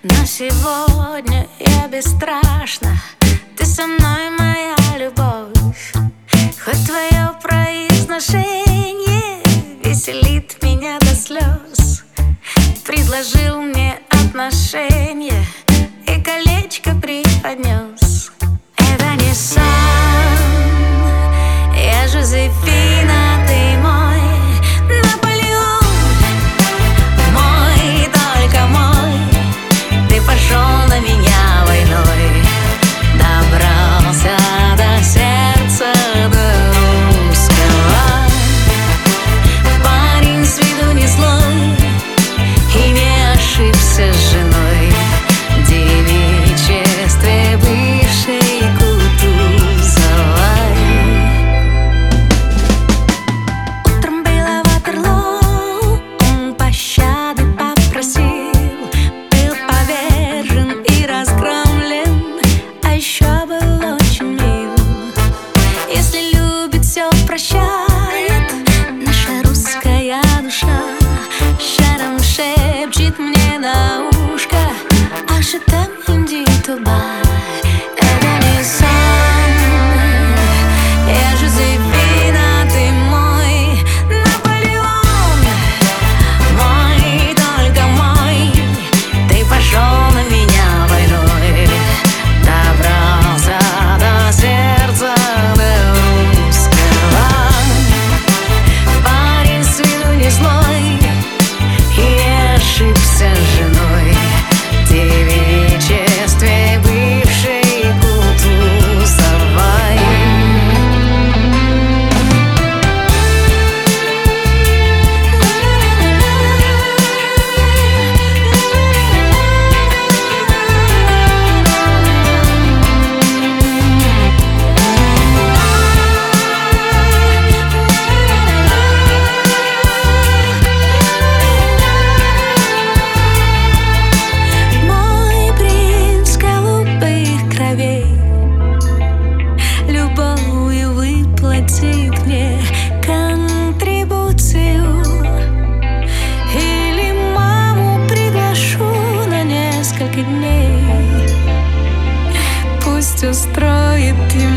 Но сегодня я бесстрашна. Ты со мной, моя любовь. Хоть твое произношение веселит меня до слез. Предложил мне отношения и колечко преподнес. Это не сон, я Жозефина, ты мой Наполеон, мой, только мой. Ты пошел на меня войной, добрался до сердца, до русского. Парень с виду не злой и не ошибся с женой. В девичестве бывшей Кутузовой. Утром было Ватерлоо, он пощады попросил. Был повержен и разгромлен, а еще был очень мил. Если любит, все прощает наша русская душа. Шаром шепчет мне на ушко: «Аж это Инди Дубай». Это не сон, я Жозефина, ты мой Наполеон, мой, только мой. Ты пошел на меня войной, добрался до сердца, до русского. Парень с виду не злой и не ошибся с женой. В девичестве бывшей Кутузовой. Мой принц голубых кровей любовью выплатит мне контрибуцию. Или маму приглашу на несколько дней, пусть устроит